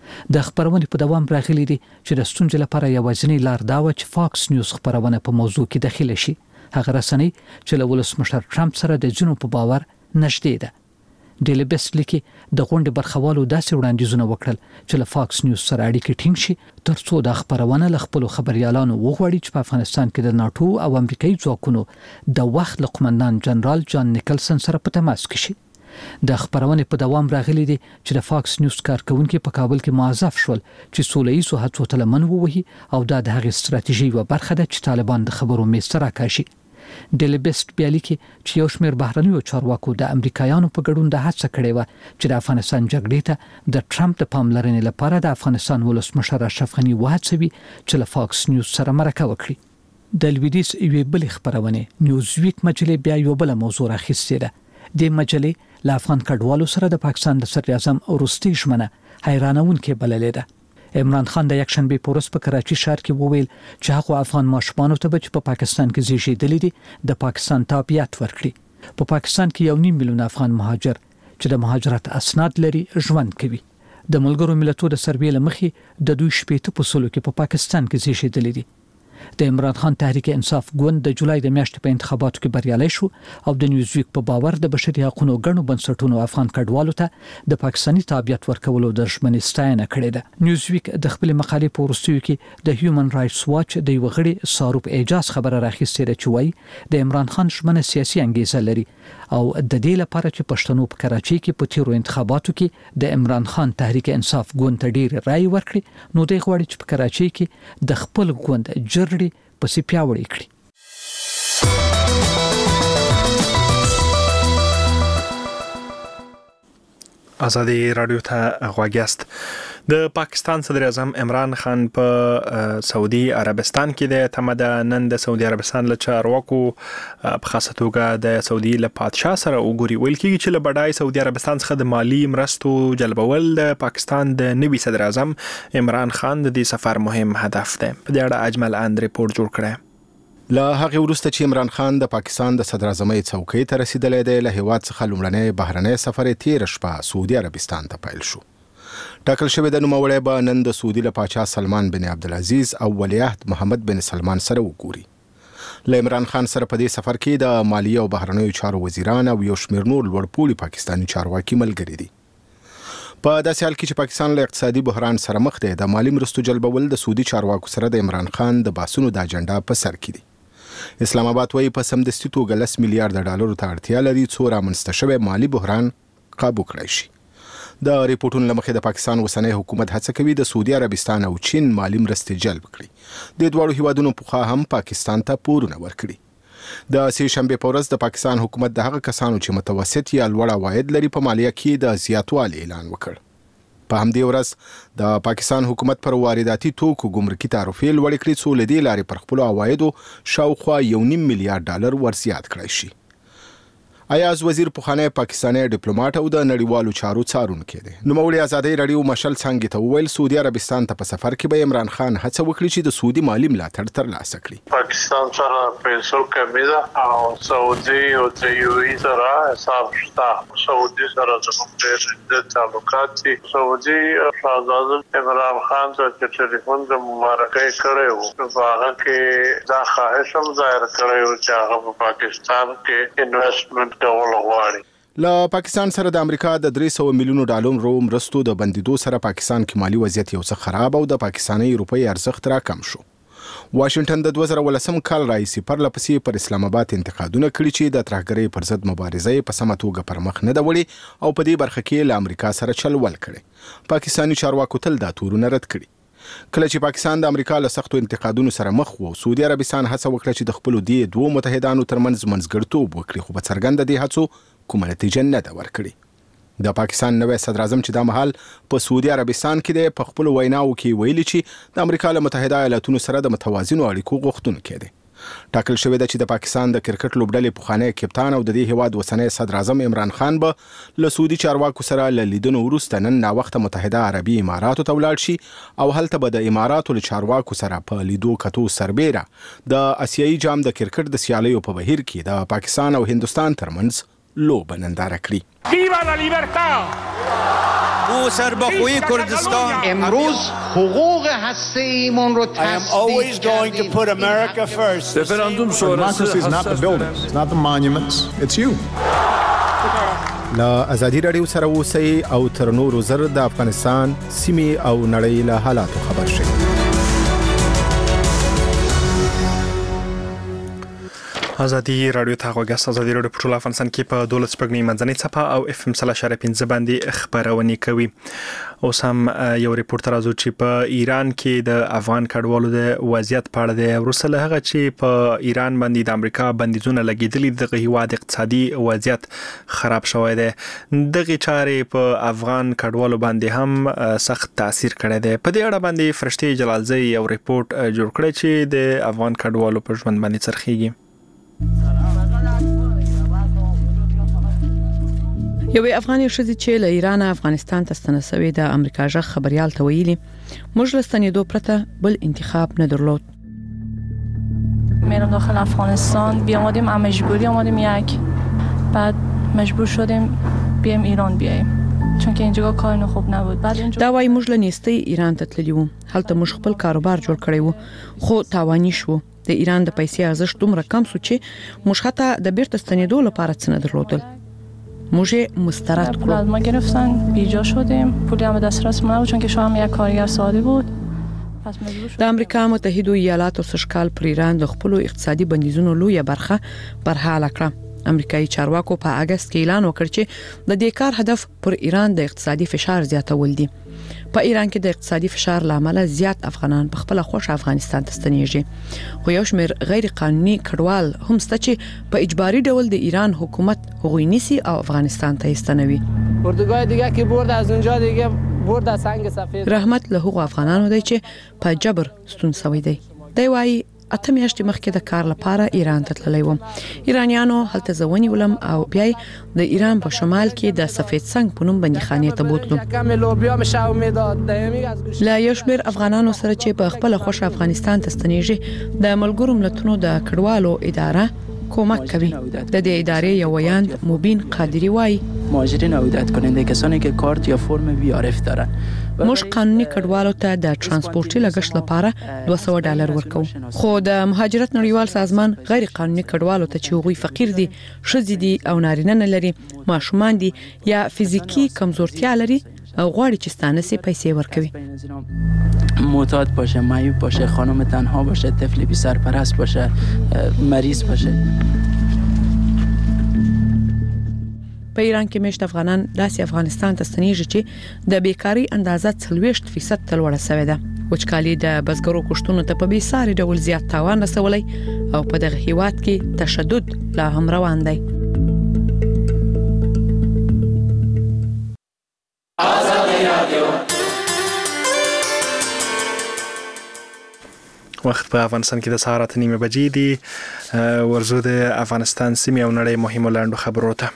د خبرونې په دوام راغلي دي چې د ستونزې لپاره یوازینی لار دا و چې فاکس نیوز خبرونه په موضوع کې داخله شي. هغه رسنۍ چې له ولسمشر ټرمپ سره د ځینو په باور نږدې ده. ډیلی بیسټ لیکي د غونډې برخوالو داسې وړاندیزونه وکړل چې له فاکس نیوز سره اړیکې ټینګ شي تر څو د خبرونه له خپلو خبریالانو وغواړي چې په افغانستان کې د ناټو او امریکایي ځواکونو د وخت له قمندان جنرال جان نیکلسن سره په تماس کې شي. د خبرونې په دوام راغلي دي چې د فاکس نیوز کارکونکي په کابل کې معذف شول چې سوله ییزو هڅو ته لمن ووهي او دا د هغې ستراتیژۍ یوه برخه ده چې طالبان د خبرو میز ته راکاشي. ډیلی بیسټ بیا لیکي چې یو شمېر بهرنیو چارواکو د امریکایانو په ګډون د هڅه کړې وه چې د افغانستان جګړې ته د ټرمپ د پاملرنې لپاره د افغانستان ولسمشر اشرف غني وهڅوي چې له فاکس نیوز سره مرکه وکړي. د لویدیځ یوې بلې خپرونې نیوزویک مجلې بیا یوه بله موضوع راخیستې ده. دې مجلې له افغان کډوالو سره د پاکستان د صدراعظم وروستۍ ژمنه حیرانونکې بللې ده. عمران خان د یکشنبې په ورځ په کراچي ښار کې وویل چې هغو افغان ماشومانو ته به چې په پاکستان کې زیږېدلي دي د پاکستان تابعیت ورکړي. په پاکستان کې یو نیم میلیون افغان مهاجر چې د مهاجرت اسناد لري ژوند کوي. د ملګرو ملتونو د سروې له مخې د دوی شپېته په سلو کې په پاکستان کې زیږېدلي دي. د عمران خان تحریک انصاف ګوند د جولای د میاشتې په انتخاباتو کې بریالی شو او د نیوزویک په باور د بشري حقوقو ګڼو بنسټونو افغان کډوالو ته د پاکستاني تابعیت ورکولو د ژمنې ستاینه کړې ده. نیوزویک د خپلې مقالې په وروستیو کې د هیومن رایټس واچ د یوه غړي ساروپ اعجاز خبره راخیستې ده چې وایي د عمران خان ژمنه سیاسي انګیزه لري او د دې لپاره چې پښتنو په کراچي کې په تیرو انتخاباتو کې د عمران خان تحریک انصاف ګوند ته ډېرې رایې ورکړي نو دوی غواړي چې په کراچي کې د خپل ګوند جرړې پسې پیاوړې کړي. ازادي رادیو ته غوږ یاست. د پاکستان صدر اعظم عمران خان په سعودي عربستان کې د تمد نن د سعودي عربستان له چارواکو په خاصه توګه د سعودي له پادشاه سره وګوري. ویل کېږي چې له بډای سعودي عربستان څخه د مالی مرستو جلبول د پاکستان د نوي صدر اعظم عمران خان د دې سفر مهم هدف دی. په دې اړه اجمل اند ریپورت جوړ کړی. له هغه وروسته چې عمران خان د پاکستان د صدر اعظمۍ څوکۍ ته رسیدلی دی، له هیواد څخه لومړنی بهرنی سفر یې تېره شپه سعودي عربستان ته پیل شو. ټاکل شوی د نوموړی به نن د سعودي له پاچا سلمان بن عبدالعزیز او ولیعهد محمد بن سلمان سره وګوري. له عمران خان سره په دې سفر کې د مالیې او بهرنیو چارو وزیران او یو شمېر نور لوړپوړي پاکستاني چارواکي ملګري دي. په داسې حال کې چې پاکستان له اقتصادي بحران سره مخ دی، د مالی مرستو جلبول د سعودي چارواکو سره د عمران خان د بحثونو د اجنډا په سر کې دي. اسلام آباد وايي په سمدستي توګه لس میلیارډ ډالرو ته اړتیا لري څو رامنځته شوی مالی بحران قابو کړی شي. د ریپورتونو له مخې د پاکستان اوسنی حکومت هڅه کوي د سعودي عربستان او چین مالی مرستې جلب کړي. د دواړو هیوادونو پخوا هم پاکستان ته پورونه ورکړي. د سې شنبې په ورځ د پاکستان حکومت د هغه کسانو چې متوسط یا لوړ عواید لري په مالیه کې د زیاتوالي اعلان وکړ. په همدې ورځ د پاکستان حکومت پر وارداتي توکو ګمرکي تعرفې لوړې کړې څو له دې لارې پر خپلو عوایدو شاوخوا یو نیم میلیارډ ډالر ورزیات کړی شي. ایاز وزیر پخوانی پاکستانی ډیپلوماټ او د نړیوالو چارو څارونکی دی. نوموړي ازادۍ راډیو مشل څانګې ته وویل سعودي عربستان ته په سفر کې به عمران خان هڅه وکړي چې د سعودي مالی ملاتړ ترلاسه کړي. پاکستان سره پیسو کمی ده او سعودي او د یو ای سره حساب شته. سعودي سره زموږ ډېر د تعلقات دي. سعودي شاهزاده عمران خان ته ټلیفون د مبارکۍ کړی و. په هغه کې دا خواهش هم ظاهر کړی و چې هغه په پاکستان کې انویسټمنټ له پاکستان سره د امریکا د درې سوه میلیونو ډالرو مرستو د بندیدو سره پاکستان کې مالی وضعیت یو څه خراب او د پاکستاني روپۍ ارزښت راکم شو. واشنگټن د دوه زره ولسم کال راهیسې پرلپسې پر اسلام آباد انتقادونه کړي چې د ترهګرۍ پر ضد مبارزه یې په سمه توګه پر مخ نه ده وړې او په دې برخه کې له امریکا سره چل ول کړي. پاکستاني چارواکو تل دا تورونه رد کړي. کله چې پاکستان د امریکا له سختو انتقادونو سره مخ و، سعودي عربستان هڅه وکړه چې د خپلو دې دوو متحدانو ترمنځ منځګړیتوب وکړي، خو په څرګنده دې هڅو کومه نتیجه نه ده ورکړې. د پاکستان نوی صدر اعظم چې دا مهال په سعودي عربستان کې دی، په خپلو ویناوو کې ویلي چې د امریکا له متحده ایالاتونو سره د متوازنو اړیکو غوښتونکی دی. ټاکل شوی ده چې د پاکستان د کرکټ لوبډلې پخوانی کپتان او د دې هیواد اوسنی صدر اعظم عمران خان به له سعودي چارواکو سره له لیدنو وروسته نن ناوخته متحده عربي اماراتو ته ولاړ شي او هلته به د اماراتو له چارواکو سره په لیدو کتو سربیره د اسیایي جام د کرکټ د سیالیو په بهیر کې د پاکستان او هندوستان ترمنځ لوبه ننداره کړي. ویوا لا لیبرتا! او سربخوی کردستان امروز حقوق هسته‌ایمون رو always going to put America first. Referendum sonrası Democracy is not the buildings, it's not the monuments, it's you. له ازادي راډیو سره اوسئ او تر نورو زر د افغانستان سیمې او نړۍ له حالاتو خبر شئ. ازادي راډیو ته غوږاست. ازادي راډیو په ټول افغانستان کې په دولس شپږ منځنۍ څپه او اف ام سلا شارع پنځه باندې خبرونه کوي. اوس هم یو ریپورت راځو چې په ایران کې د افغان کډوالو د وضعیت په اړه دی. وروسته له هغه چې په ایران باندې د امریکا بندیزونه لګیدلي، دغه هیواد اقتصادي وضعیت خراب شوی دی. دغه چارې په افغان کډوالو باندې هم سخت تاثیر کړی دی. په دې اړه باندې فرشتي جلالزی یو ریپورت جوړ کړی چې د افغان کډوالو په ژوند باندې څرخیږي. یوې افغاني ښځې چې له ایران افغانستان ته ستنه شوې د امریکا ژغ خبريال ته ویلي، موږ له ستنېدو پرته بل انتخاب نه درلود. میرم داخل افغانستان بیامدیم مجبوری آمدیم یک بعد مجبور شدیم بیایم ایران بیایم چون که اینجا کار خوب نبود. بعد اینجا دا وایي موږ له نیستۍ ایران ته تللی وو. هلته موږ خپل کاروبار جوړ کړی وو خو تاواني شو. د ایران د پیسې ارزښت دومره کم شو چې موږ حتی د بیرته ستنېدو لپاره څه نه درلودل. موږ مسترد کړو. بعد ما گرفتن بیجا شدیم. پولی هم دسترس ما نبود چون که شوهرم یک کارگر ساده بود. د امریکا متحده ایالاتو سشکال پر ایران د خپل اقتصادي بندیزونو لویه برخه برحاله کړه. امریکایي چارواکو په اگست کې اعلان وکړ چې د دې کار هدف پر ایران د اقتصادي فشار زیاتول دي. په ایران کې د اقتصادي فشار لامل زیات افغانان په خپل خوښ افغانستان ته ستنېږي. خو یو شمېر غیر قانوني کډوال هم شته چې په اجباري ډول د ایران حکومت هغوی نیسي او افغانستان ته ستنوي. اردوگاه دیگه که برد از اونجا دیگه برد سنگ سفید. رحمت له هغو افغانانو دی چې په جبر ستون شوی دی. دی وایي اته میاشتې مخکې د کار لپاره ایران ته تللی وم. ایرانیانو هلته زه ونیولم او بیا د ایران په شمال کې د سفید سنگ په نوم بندیخانې ته بوتلم. له یو شمېر افغانانو سره چې په خپله خوښه افغانستان ته ستنېږي د ملګرو ملتونو د کډوالو اداره کمک کوي. د دې ادارې یو ویاند مبین قادری وایي مهاجرین عودت کننده کسانی که کارت یا فرم وی آر اف دارن. موږ قانوني کډوالو ته د ترانسپورتي لګښت لپاره دوه سوه ډالر ورکو. خو د مهاجرت نړیوال سازمان غیر قانوني کډوالو ته چې هغوی فقیر دي، ښځې دي او نارینه نه لري، ماشومان دي یا فزیکی کمزورتیا لري او غواړي چې ستانه سي پیسې ورکوي. معتاد باشه، معیوب باشه، خانم تنها باشه، طفل بی سرپرست باشه، مریض باشه. په ایران کې مشت افغانان داسې افغانستان ته ستنېږي چې د بیکاری اندازه څلوېښت فیصد ته لوړه شوې ده. وچکالي د بزګرو کښتونو ته په بې ساري ډول زیات تاوان رسولی او په دغه هیواد کې تشدد لا هم روان دی. وخت په افغانستان کې د سهار اته نیمې بجې دي. ورزو د افغانستان سیمې او نړۍ مهمو لاندو خبرو ته.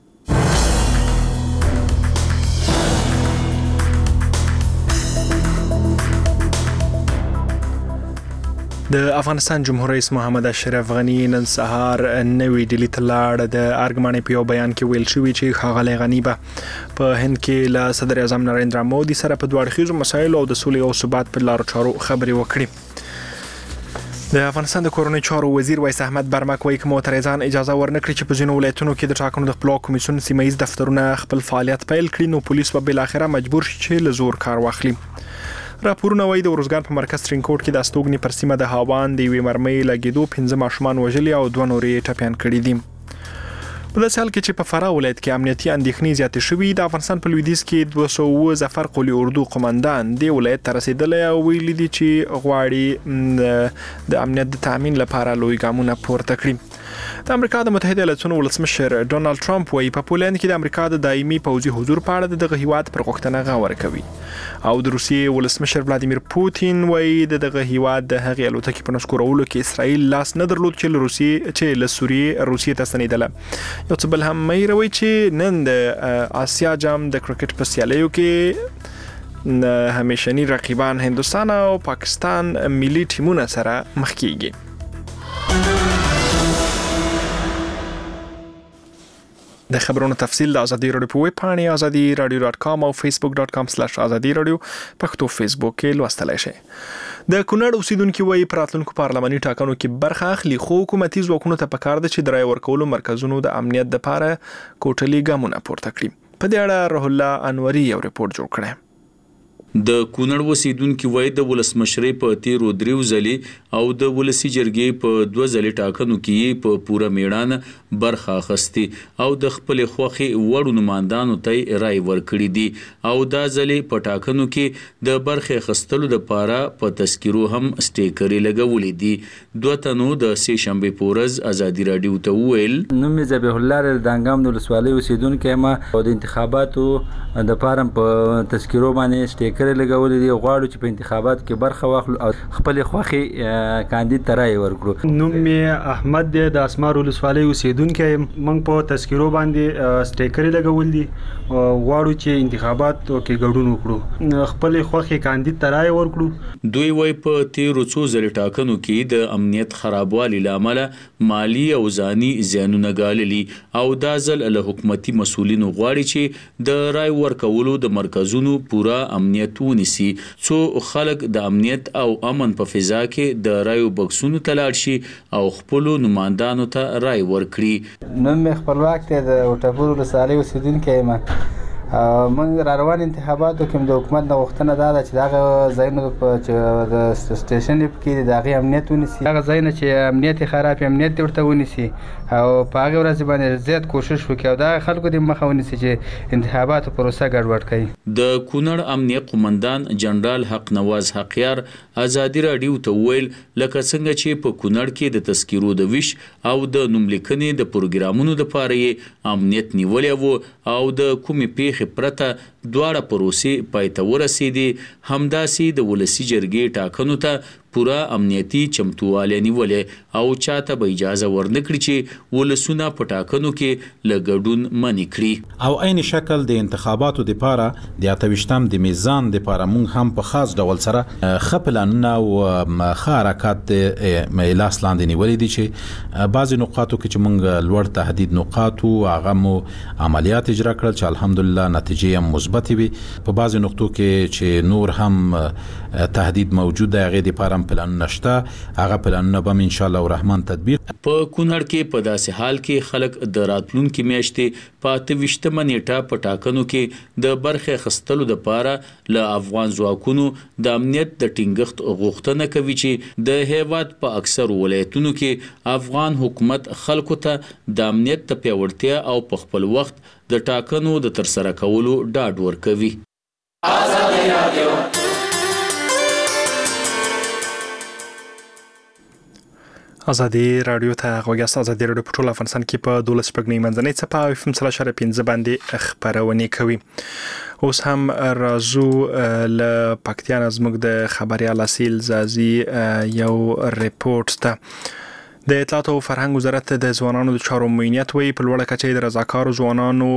د افغانستان جمهور رئیس محمد اشرف غنی نن سهار نوې ډیلی ته لاړ. د ارګمانې په یو بیان کې ویل شوی چې ښاغلی غنی به په هند کې له صدر اعظم نریندرا مودي سره په دوه اړخیزو مسایلو او د سولې او ثبات په لارو چارو خبرې وکړي. د افغانستان د کورنۍ چارو وزیر وایس احمد برمک وایي که معترضان اجازه ورنکړي چې په ځینو ولایتونو کې د ټاکنو د خپلواک کمیسیون سیمه ییز دفترونه خپل فعالیت پیل کړي نو پولیس به بالاخره مجبور شي چې له زور کار واخلي. راپورونه وایي د ورزګان په مرکز ترینکوټ کې د استوګنې پر سیمه د هاوان د یوې مرمۍ لګېدو پنځه ماشومان وژلي او دوه نور یې ټپیان کړي دي. په داسې حال کې چې په فراه ولایت کې امنیتي اندېښنې زیاتې شوي، د افغانستان په لویدیځ کې دوه سوه اووه ظفر قلي اردو قمندان دې ولایت ته رسېدلی او ویلي دي چې غواړي د امنیت د تامین لپاره لوی ګامونه پورته کړي. د امریکا د متحده ایالاتونو ولسمشر ډونالد ټرمپ وایي په پولند کې د امریکا د دایمي پوځي حضور په اړه دغه هیواد پر غوښتنه غور کوي او د روسیې ولسمشر ولادیمیر پوتین وایي دغه هیواد د هغې الوتکې په نسکورولو کې اسرائیل لاس نه درلود چې له روسیې چې له سوریې روسیې ته ستنېدله. یو څه بل هم مې روي چې نن د آسیا جام د کرکټ په سیالیو کې همیشني رقیبان هندوستان او پاکستان ملي ټیمونه سره مخ کیږي. د خبرونو تفصیل د ازادي رادیو په ویب پاڼې ازادي رادیو ډاټ کام او فیسبوک ډاټ کام سلیش ازادي رادیو پښتو فیسبوک کې لوستلای شئ. د کونړ اوسیدونکو وایي په راتلونکو پارلماني ټاکنو کې برخه اخلي خو حکومتي ځواکونو ته پکار ده چې د رای ورکولو مرکزونو د امنیت لپاره کوټلي ګامونه پورته کړي. په دې اړه روح الله انوري یو ریپورت جوړ کړی. د کونړ اوسیدونکو وایي د ولسمشرۍ په تیرو دریو ځلې او د ولسي جرګې په دوه ځلې ټاکنو کې په پوره میړانه برخه اخیستې او د خپلې خوښې وړو نمایندانو ته رای ورکړي دي او دا ځلې په ټاکنو کې د برخې اخیستلو لپاره په تذکیرو هم سټیکرې لګولې دي. دوه تنو د سې شنبې په ورځ ازادي رادیو ته وویل نوم یې ذبیح الله د دانګام د ولسوالۍ اوسیدونکی یم او د انتخاباتو د فارم په تذکیرو باندې سټیکر لګولې دي. غواړو چې په انتخاباتو کې برخه واخلو او خپل خوښي کاندید ته رای ورکړو. نوم یې احمد دی د اسمار ولسوالۍ اوسیدونکی یم. موږ په تذکیرو باندې سټیکر لګول دي او غواړو چې انتخاباتو کې ګډون وکړو، خپل خوښي کاندید ته رای ورکړو. دوی وایي په تیرو څو ځلې ټاکنو کې د امنیت خرابوالي له امله مالی او ځاني زیانونه ګاللي او دا ځل له حکومتي مسؤلینو غواړي چې د رای ورکولو د مرکزونو پوره امنیت ونیسي څو خلک د امنیت او امن په فضا کې د رایو بکسونو ته لاړ شي او خپل نمایندانو ته رای ورکړي. نن مې خپلواک دی د وټاپور ولسوالۍ اوسیدونکی یم. موږ را روان انتخاباتو کې د حکومت نه غوښتنه دا ده چې دغه ځایونو چې د سټیشن کې د هغې امنیت ونیسي، هغه ځایونه چې امنیت یې خراب امنیت دې ورته ونیسي او په هغې ورځې باندې زیات کوشش وکړي او دغه خلکو دې مخه ونیسي چې انتخاباتو پروسه ګډوډ کړي. د کونړ امنیت قومندان جنرال حق نواز حقیار ازادي رادیو ته وویل لکه څنګه چې په کونړ کې د تذکیرو د ویش او د نوملیکنې د پروګرامونو لپاره یې امنیت نیولی و او د کومې پیښې پرته دواړه پروسې پای ته ورسېدې. همداسې د ولسي جرګې ټاکنو ته پوره امنیتي چمتووالی نیولې او چاته به اجازه ورنکړي چې ولسونه په ټاکنو کې له ګډون منې کړي. او عین شکل د انتخاباتو دپاره د اته ویشتم د میزان دپاره موږ هم په خاص ډول سره ښه پلانونه او ښه حرکات د لاس لاندې نیولي دي چې بعضې نقاطو کې چې موږ لوړ تهدید نقاط وو هغه مو عملیات اجرا کړل چې الحمدلله نتیجې هم مثبتې وي. په بعضې نقطو کې چې نور هم تهدید موجود دی هغې دپاره پلان نشته هغه پلانونه به ان شاء الله الرحمن تدبیر. په کونړ کې په داسې حال کې خلک د راتلونکي میاشتې په اته ویشتمه نیټه په ټاکنو کې د برخې اخیستلو دپاره له افغان ځواکونو د امنیت د ټینګښت غوښتنه کوي چې د هیواد په اکثرو ولایتونو کې افغان حکومت خلکو ته د امنیت د پیاوړتیا او په خپل وخت د ټاکنو د ترسره کولو ډاډ ورکوي. ازادي رادیو ازادي رادیو ته غوږیاست. ازادي رادیو په ټول افغانستان کې په دولس شپږنۍ منځنۍ څپه او اف ام سره شره پنځه باندې خبرونه کوي. اوس هم راځو ل پکتیا زموږ د خبريال اصیل زازي یو ریپورت ته. د اطلاعات او فرهنګ وزارت د ځوانانو د چارو معینیت وی په لوړه کچه د رضاکارو ځوانانو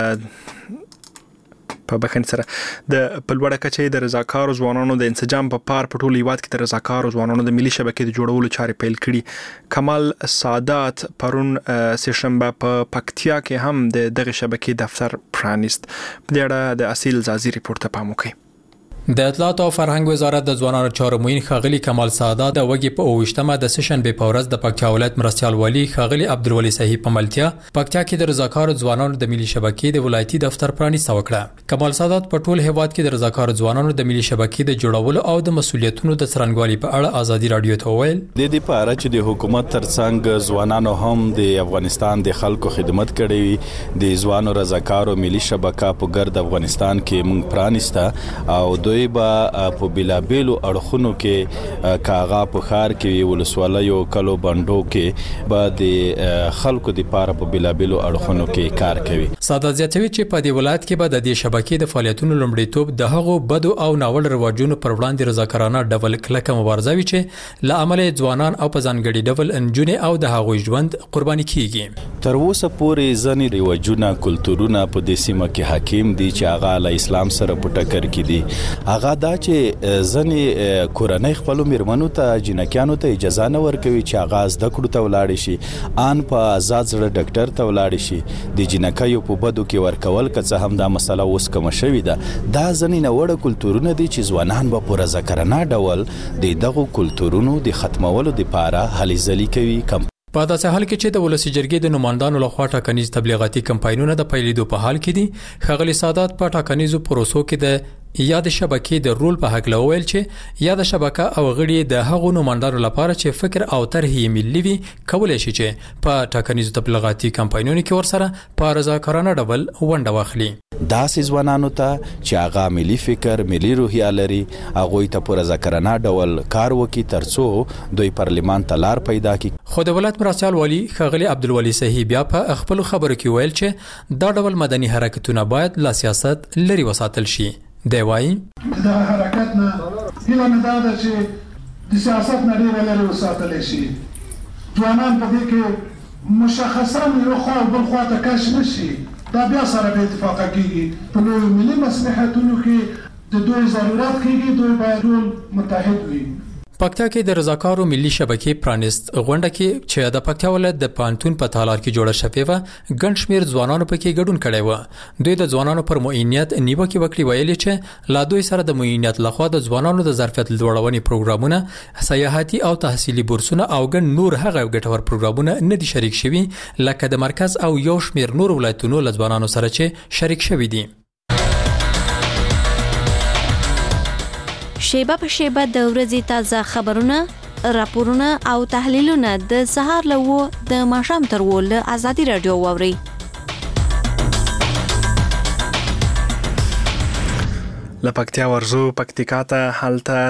په بخښنې سره د په لوړه کچه د رضاکارو ځوانانو د انسجام په پار په ټول هیواد کې د رضاکارو ځوانانو د ملي شبکې د جوړولو چارې پیل کړي. کمال سادات پرون سهشنبه په پکتیا کې هم د دغه شبکې دفتر پرانیست. په دې اړه د اصیل زازي ریپورت ته پام وکړئ. د اطلاعات او فرهنګ وزارت د ځوانانو چارو معین ښاغلي کمال سادات د وګي په اوویشتمه د سشنبه په ورځ د پکتیا ولایت مرستیال والی ښاغلي عبدالولي صحیح په ملتیا پکتیا کې د رضاکارو ځوانانو د ملي شبکې د ولایتي دفتر پرانیسته وکړه. کمال سادات په ټول هیواد کې د رضاکارو ځوانانو د ملي شبکې د جوړولو او د مسولیتونو د څرنګوالي په اړه ازادي رادیو ته وویل. د دې په اړه چې د حکومت ترڅنګ ځوانانو هم د افغانستان د خلکو خدمت کړي د ځوانو رضاکارو ملي شبکه په ګرد افغانستان کې مونږ پرانیسته او دوی به په بلابلو اړخونو کې کاغه په خار کې ولسوالیو کلو بندو کې به د خلکو د پاره په بلابلو اړخونو کې کار کوي. ساده زیاتوي چې په دې ولایت کې به د دې شبکې د فعالیتونو لومړیتوب د هغو بدو او ناول رواجونو پر وړاندې رضاکارانه ډول کلکه مبارزه وي چې له امله ځوانان او په ځانګړي ډول انجونې او د هغوی ژوند قرباني کیږي. تر اوسه پورې ځنې رواجونه کلتورونه په دې سیمه کې حاکم دي چې هغه له اسلام سره په ټکر کې دي. هغه دا چې ځنې کورنۍ خپل میرمنو ته جنکیانو ته اجازه نه ورکوي چې هغه زده کړو ته ولاړ شي ان په آزاد زړه ډاکټر ته ولاړ شي. د جنکیو په بدو کې ورکول که هم دا مسله اوس کوم شوې ده. دا ځنې نه وړه کلتورونه دي چې ځوانان به په رضاکارانه ډول د دغو کلتورونو د ختمولو لپاره هلې ځلې کوي. په داسې حال کې چې د ولسی جرګې د نمائندانو لخوا ټاکنیز تبلیغاتي کمپاینونه د پیلېدو په حال کې دي. ښاغلي سادات په ټاکنیزو پروسو کې د یاد شبکې د رول په حق لویل چې یاد شبکه او غړي د هغو نمائندانو لپاره چې فکر او طرحې ملي وي کولای شي چې په ټاکنیزو تبلیغاتي کمپاینونو کې ورسره په رضاکارانه ډول ونډه واخلي. داسې ځوانانو ته چې هغه ملي فکر ملي روحیه لري هغوی ته په رضاکارانه ډول کار وکړي ترڅو دوی پارلمان ته لار پیدا کړي. خو د ولایت مرستیال والی ښاغلي عبدالولي صحیح بیا په خپل خبرو کې ویل چې دا ډول مدني حرکتونه باید له سیاست لري وساتل شي. دی وایي دا حرکت نه هیله مې دا ده چې د سیاست نه ډېره لرې وساتلی شي. ځوانان په دې کې مشخصا یو خوا او بل خوا ته کش نه شي. دا بیا سره بې اتفاقه کېږي. په لویو ملي مصلحتونو کې د دوی ضرورت کېږي. دوی باید ټول متحد وي. پکتیا کې د رضاکارو ملي شبکې پرانیست غونډه کې چې د پکتیا ولایت د پانتون په تالار کې جوړه شوې و ګڼ شمېر ځوانانو پکې ګډون کړی و. دوی د ځوانانو پر معینیت نیوکې وکړې ویلي چې لا دوی سره د معینیت لخوا د ځوانانو د ظرفیت لوړونې پروګرامونه سیاحتي او تحصیلي بورسونه او ګڼ نور هغه ګټور پروګرامونه نه دي شریک شوي لکه د مرکز او یو شمېر نور ولایتونو له ځوانانو سره چې شریک شوي دي. شیبه په شیبه د ورځې تازه خبرونه، راپورونه او تحلیلونه د سهار له وو د ماښام تر وو له ازادي رادیو واورئ. لپکتیا ورزو پکتیکا ته هلته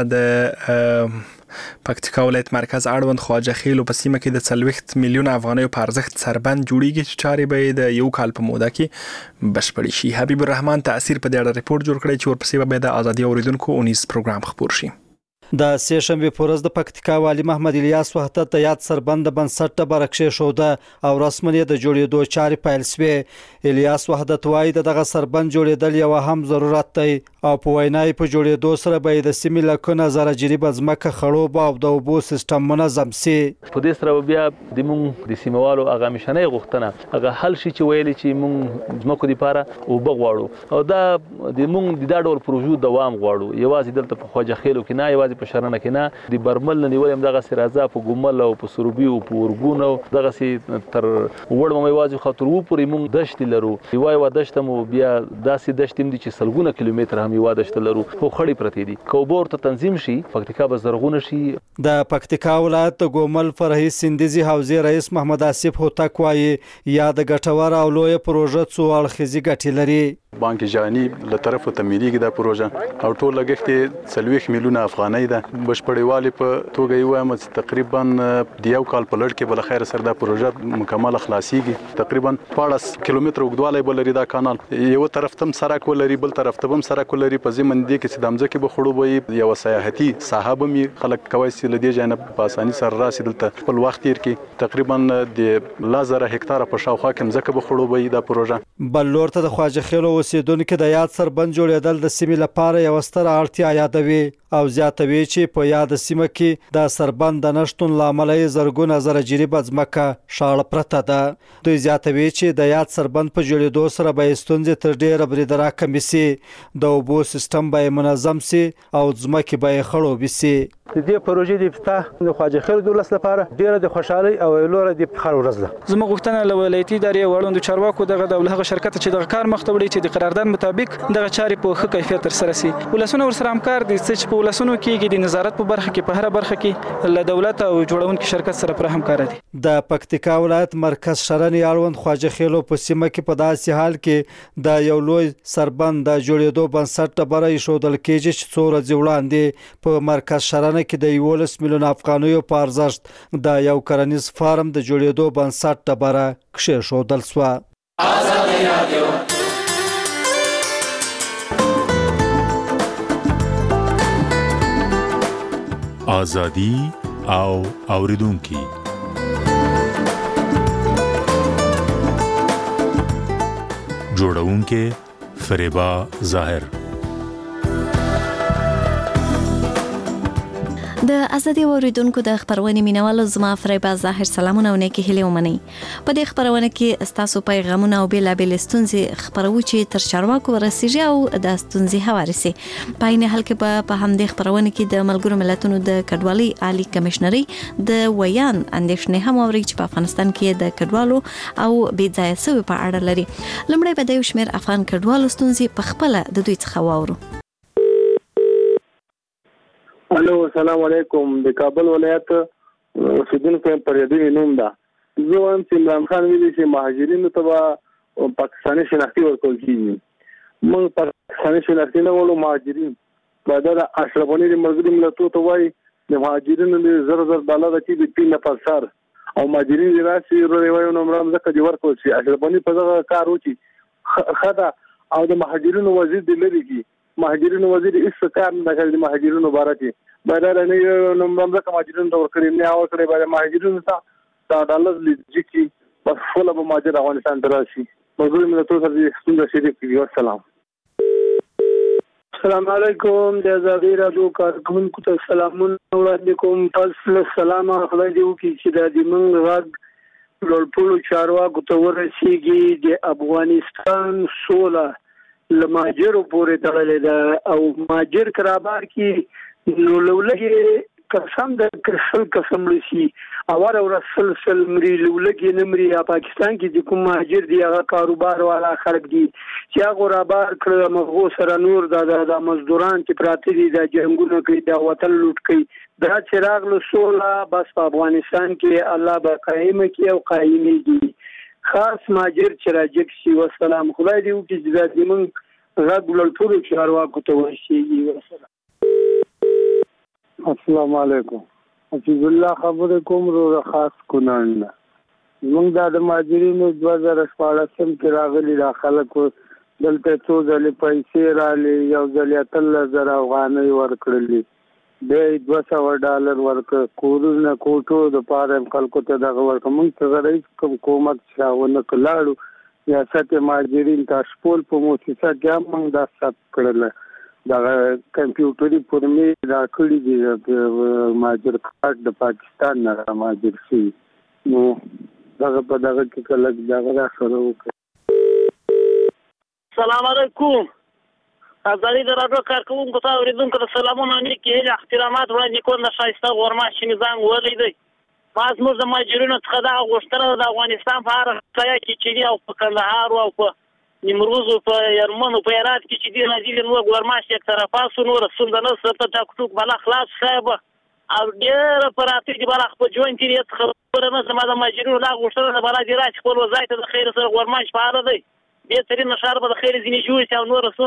د پکتیکا ولایت مرکز اړوند خواجه خیلو په سیمه کې د څلوېښت میلیون افغانیو په ارزښت سربند جوړیږي چې چارې به د یو کال په موده کې بشپړې شي. حبیب الرحمن تاثیر په دې اړه ریپورت جوړ کړی چې ورپسې به د ازادي اوریدونکو اونیز پروګرام خپور شي. د سه شنبه پورز د پکتیکا والی محمد الیاس وحدت د یاد سربند بنسټ ته برکشه شوده او رسمن د جوړېدو چارې پیل شوې. الیاس وحدت وايي دغه سربند جوړېدل یو هم ضرورت دی او په وینای په جوړېدو سره به د سیمې لکونه زره جریبه ځمکه خړوب او د اوبو سیستم منظم سي. په دې سره بیا د مونږ د سیموالو هغه مشنې غوښتنه هغه حل شي چې ویلي چې مونږ ځمکو لپاره اوبه غواړو او دا د مونږ د دا ډول پروژو دوام غواړو. یوازې دلته په خواجه خیلو کې نه یوازې په شرنه کې نه د برمل نه نیولم دغه سرازه په ګومل او په سروبي او په ورګون او دغه سي تر وړ مې یوازې خاطر وو پورې مونږ دشت لرو. یوای و دشت مو بیا داسې دشت دي چې سلګونه کیلومتر هم یو دشت لرو خو خړې پرتې دي. کوبور ته تنظیم شي پکتیکا به زرغونه شي. د پکتیکا ولایت د ګومل فرهي سندزي حوزې رئیس محمد آصف هوتک وايي یا د ګټور او لوی پروژه څو اړخیزي ګټې لري. بانک جهانی له طرفه تمویلېږي دا پروژه او ټول لګښت څلوېښت میلیونه افغانۍ ده. بشپړېوالي په توګه یې وایم چې تقریبا د یو کال په لړ کې بل خیر سره دا پروژه مکمل خلاصيږي. تقریبا پاړس کیلومتر اوږدوالی به لري دا کانال. یو طرف ته سرک ولري بل طرف ته هم سرک ولري. په ضمن دې کې چې د ځمکې به خړوبوي یو سیاحتي ساحه به می خلک کوي چې لدې جنب په اساني سره راسي دلته خپل وخت تیر کې تقریبا د لازره هکتار په شاوخوا کې ځمکه به خړوبوي دا پروژه. بل لور ته د خواجه خیلو اوسیدونکو د یاد سربند جوړېدل د سیمې لپاره یو ستره اړتیا یادوي او زیاتوي چې په یاد سیمه کې د سربند د نشټون لامل یې زرګونه زره جریبه ځمکه شاړه پرته ده. دوی زیاتوي چې د یاد سربند په جوړېدو سره به ستونزې تر ډیره بریدرا کمې سي د اوبو سیستم به منظم سي او ځمکې به خړوبې سي. د دې پروژې د افتتاح د خواجه خیل دولت لپاره ډیره د خوشحالي او لوړه د فخر ورځ ده. زموږ غوښتنه له ولایتي ادارې وړاندې چارواکو دغه د هغه شرکت چې دغه کار مخ ته وړي چې د قرارداد مطابق دغه چارې په ښه کیفیت تر سره سي. ولسونه ورسره همکار دي چې په ولسونو کې د نظارت په برخه کې په هر برخه کې له دولت او جوړونکو شرکت سره پر همکار دي. د پکتیکا ولایت مرکز شرن اړوند خواجه خیلو په سیمه کې په داسې حال کې د یو لوی سربند د جوړېدو بنسټ ټبره ایښودل کېږي چې څو ورځې وړاندې په مرکز شرن کې د یولس میلیون افغانیو په ارزښت د یو کرنیز فارم د جوړېدو بنسټ ټبره کېښودل شوه. ازادي رادیو ازادي او اوریدونکي جوړونکي فریبا ظاهر. د ازادي اوریدونکو د خبرونې مینوالو زما فریبا ظاهر سلامونه او نیکی هیله ومني. په دې خبرونه کې تاسو پیغامونه او بیلابل ستونزې خبرو چې تر چارواکو ورسیږي او د ستونزې هواري سي. په عین حال کې په همدې خبرونه کې د ملګرو ملتونو د کډوالۍ عالی کمشنري د ویان اندېښنې هم اوري چې په افغانستان کې د کډوالو او بې ځایه سوي په اړه لري. لومړی به د یو شمېر افغان کډوالو ستونزې په خپله د دوی څخه واورو. الو السلام علیکم. د کابل ولایت اوسیدونکو پر دې نوم ده. زه وایم چې عمران خان ویلي چې مهاجرینو ته پاکستاني شناختی ورکول کیږي. موږ پاکستاني شناختی نه ولو مهاجرین په دا اشرف غنی د ملګرو ملتونو ته وایي د مهاجرینو د زر زر ډالر چې د پین په سر او مهاجرین راسي روایو نو مرام زکه دی ورکول شي. اشرف غنی په دغه کار وکړي خدا او د مهاجرینو وزیر د لری کی مهاجرینو وزیر هیڅ کار نه کوي. د مهاجرینو بارته بهر نه نو مملکت مهاجرینو ته ورکړي نه او کړي باندې مهاجرینو ته دا ډالر لږی کی بس فل به مهاجر افغانستان ته راشي. مزور ملتونو سره څنګه شریک کیږي. والسلام. السلام علیکم. د ازادي رادیو کارکونکو ته سلامونه وړاندې کوم. تاسو سلام خدای دې وکړي چې د دې موږ غږ لوړپوړو چارواکو ته ورسیږي. د افغانستان سوله لماجر پورې تړلې ده او ماجر کرابار کې نو لولګي قسم د کسل قسم لشي اور اور سلسل مری لولګي نمري یا پاکستان کې د کوم ماجر دی هغه کاروبار والا خلک دي چې هغه رابار کړه مغو سره نور د د مزدوران چې پراته دي د جنگونو کوي د وطن لوټ کوي. دا چراغ له سولا بس په افغانستان کې الله به قائم کی او قائمي دي. خاص ماجر چې راجک شي. والسلام. خدای دې وکړي چې د موږ غږ لوړپوړو چارواکو ته ورسیږي. السلام علیکم. حفیظ الله خبرې کوم رو خاص کونړ نه. موږ دا د مهاجرینو دوه زره شپاړسم کې راغلي دا خلک دلته څو ځلې پیسې رالې یو ځل یې اتلس زره افغانۍ ورکړلې بیا یې دوه سوه ډالر ورکړه کورونه کوټو دپاره یې خلکو ته دغه ورکړه. موږ ته غرض کوم کومک چې راونه کړه لاړو ریاست مهاجرین تاشپول په موسسه کې هم موږ دا ثبت کړله دغه کمپیوټري فورمې را کړي دي مهاجر کارت د پاکستان نه را مهاجر شوي نو دغه په دغه کې کله دغه را سره وکړي. السلام علیکم. ازادي د راډیو کارکوونکو ته اورېدونکو ته سلامونه نیکې هیلې احترامات وړاندې کوم د ښایسته غورماشي نظام ولیدئ. ما زموږ د مهاجرینو څخه دغه غوښتنه د افغانستان په هر ځای کې چې دي او په کندهار او په نیمروز او په یرمن او په هرات کې چې دي نازلې نو غورماشي یک طرفه سو نور څنګه نو ست ټاک ټوک بلا خلاص صاحب او ډېر پراته دي بلا خو جوین تیری خبره نه زما د مهاجرینو لا غوښتنه بلا دي راځي خپل وظایف د خیر سره غورماش په اړه دی. به ترې نشار به د خیر ځینې جوړ شي او نور